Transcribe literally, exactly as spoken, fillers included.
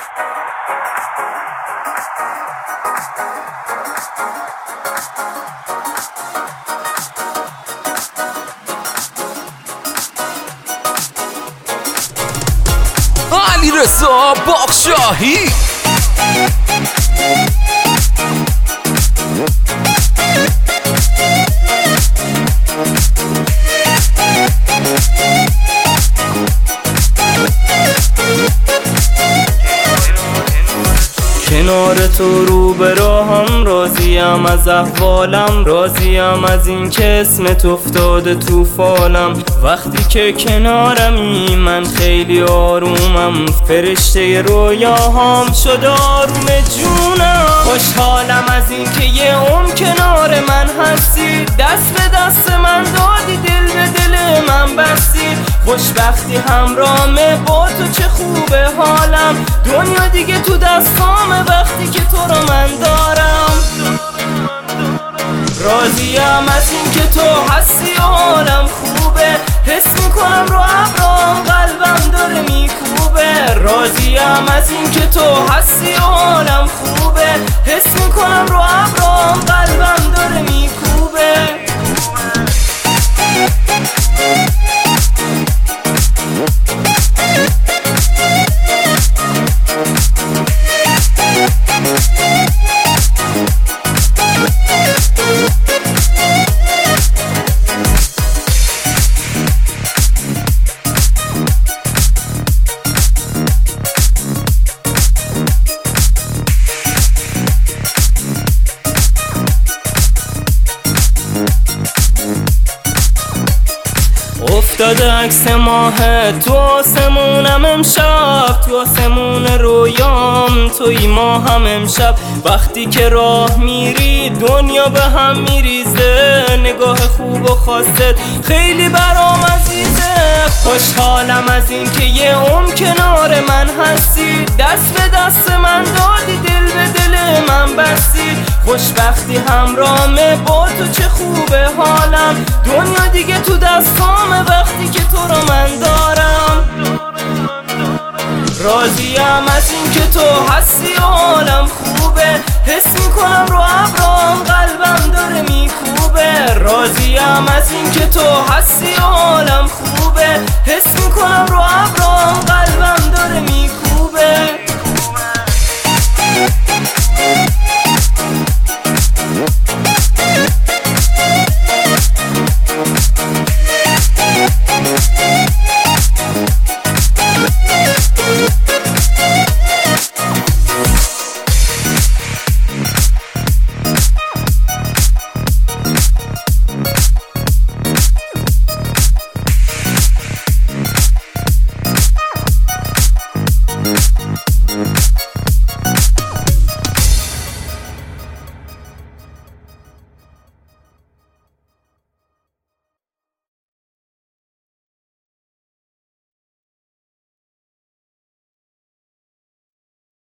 علیرضا باغشاهی کنار تو رو به راهم، راضیم از احوالم، راضیم از این که اسمت افتاده تو فالم. وقتی که کنارمی من خیلی آرومم، فرشته رویاهام شد آروم جونم. خوشحالم از این که یه عمر کنار من هستی، دست به دست من دادی، دل به دل من بستی. خوشبختی همرامه با تو، چه خوبه حالم، دنیا دیگه تو دستامه وقتی که تو رو من دارم. راضیم از این که تو هستی و حالم خوبه، حس میکنم رو ابرام قلبم داره میکوبه. راضیم از این که تو هستی و حالم خوبه، حس میکنم رو ابرام قلبم داره میکوبه. افتاده عکس ماه تو آسمونم امشب، تو آسمون رویام توی ماهم امشب. وقتی که راه میری دنیا به هم میریزه، نگاه خوب و خاصت خیلی برام عزیزه. خوشحالم از این که یه عمر کنار من هستی، دست به دست من دادی، دل به دل من بستی. خوشبختی همرامه با تو، چه خوبه حالم، دنیا دیگه تو دستامه وقتی که تو رو من دارم. راضیم از این که تو هستی و حالم خوبه، حس میکنم رو ابرام قلبم داره میکوبه. راضیم از این که تو هستی و حالم خوبه، حس میکنم رو ابرام قلبم